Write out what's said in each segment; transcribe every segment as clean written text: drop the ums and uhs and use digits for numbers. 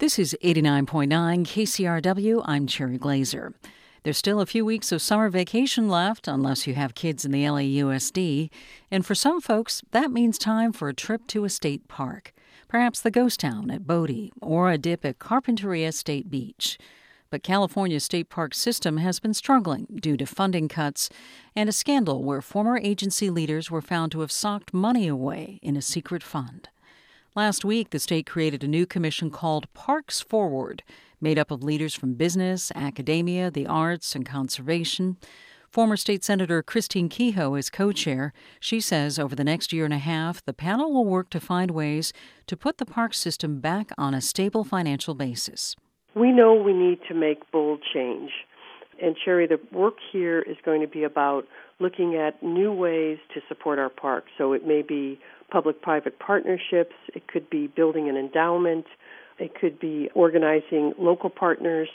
This is 89.9 KCRW. I'm Cherry Glazer. There's still a few weeks of summer vacation left, unless you have kids in the LAUSD. And for some folks, that means time for a trip to a state park. Perhaps the ghost town at Bodie or a dip at Carpinteria State Beach. But California's state park system has been struggling due to funding cuts and a scandal where former agency leaders were found to have socked money away in a secret fund. Last week, the state created a new commission called Parks Forward, made up of leaders from business, academia, the arts, and conservation. Former State Senator Christine Kehoe is co-chair. She says over the next year and a half, the panel will work to find ways to put the park system back on a stable financial basis. We know we need to make bold change. And, Sherry, the work here is going to be about looking at new ways to support our parks. So it may be public-private partnerships, it could be building an endowment, it could be organizing local partners.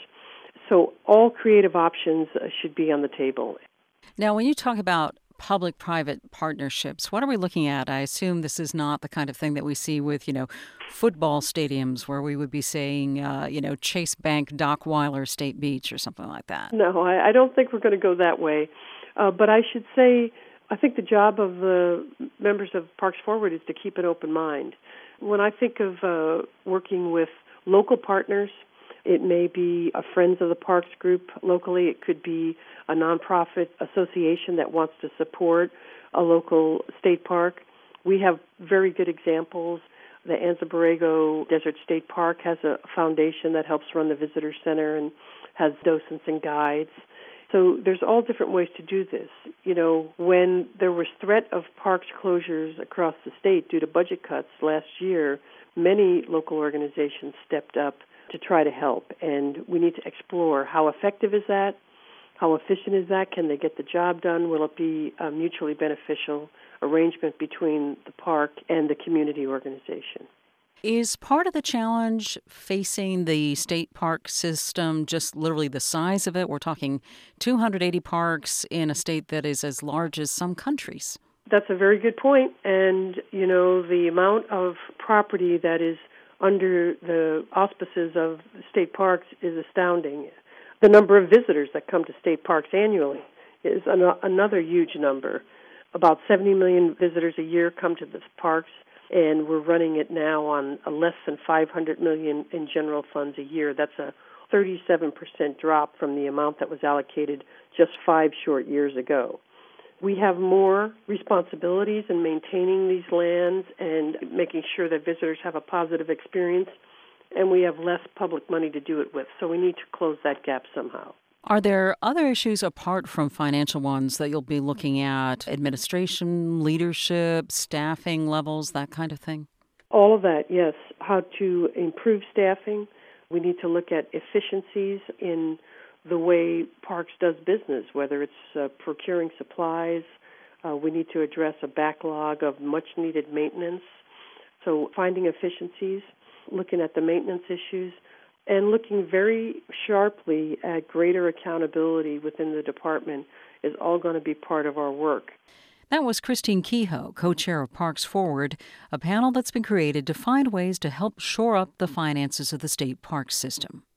So all creative options should be on the table. Now, when you talk about public-private partnerships, what are we looking at? I assume this is not the kind of thing that we see with, football stadiums where we would be saying, Chase Bank, Dockweiler State Beach or something like that. No, I don't think we're going to go that way. But I should say, I think the job of the members of Parks Forward is to keep an open mind. When I think of working with local partners, it may be a Friends of the Parks group locally. It could be a nonprofit association that wants to support a local state park. We have very good examples. The Anza Borrego Desert State Park has a foundation that helps run the visitor center and has docents and guides. So there's all different ways to do this. When there was threat of parks closures across the state due to budget cuts last year, many local organizations stepped up to try to help. And we need to explore how effective is that? How efficient is that? Can they get the job done? Will it be a mutually beneficial arrangement between the park and the community organization? Is part of the challenge facing the state park system just literally the size of it? We're talking 280 parks in a state that is as large as some countries. That's a very good point. And, the amount of property that is under the auspices of state parks is astounding. The number of visitors that come to state parks annually is another huge number. About 70 million visitors a year come to the parks, and we're running it now on less than $500 million in general funds a year. That's a 37% drop from the amount that was allocated just 5 short years ago. We have more responsibilities in maintaining these lands and making sure that visitors have a positive experience, and we have less public money to do it with, so we need to close that gap somehow. Are there other issues apart from financial ones that you'll be looking at? Administration, leadership, staffing levels, that kind of thing? All of that, yes. How to improve staffing. We need to look at efficiencies in the way Parks does business, whether it's procuring supplies. We need to address a backlog of much-needed maintenance. So finding efficiencies, looking at the maintenance issues, and looking very sharply at greater accountability within the department is all going to be part of our work. That was Christine Kehoe, co-chair of Parks Forward, a panel that's been created to find ways to help shore up the finances of the state park system.